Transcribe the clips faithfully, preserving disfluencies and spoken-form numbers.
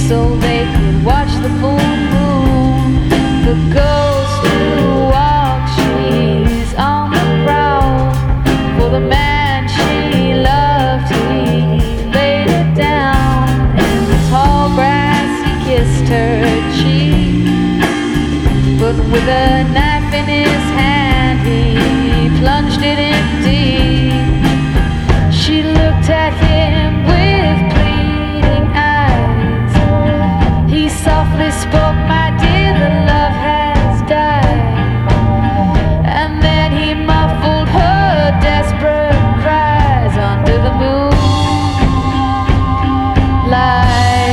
so they could watch the full moon. The ghost who walks, she's on the prowl for the man she loved. He laid her down in the tall grass. He kissed her cheek, but with a knife in his hand he plunged it in deep. She looked at him with pleading eyes. He softly spoke, "My dear, the love has died." And then he muffled her desperate cries under the moonlight.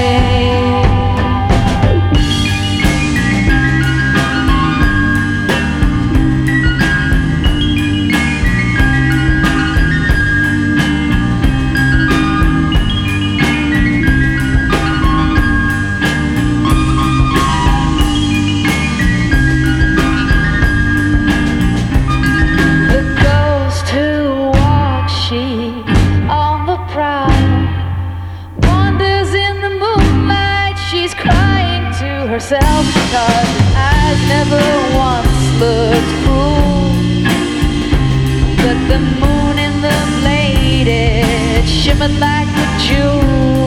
Herself because his eyes never once looked cruel, but the moon in them played it shimmered like a jewel.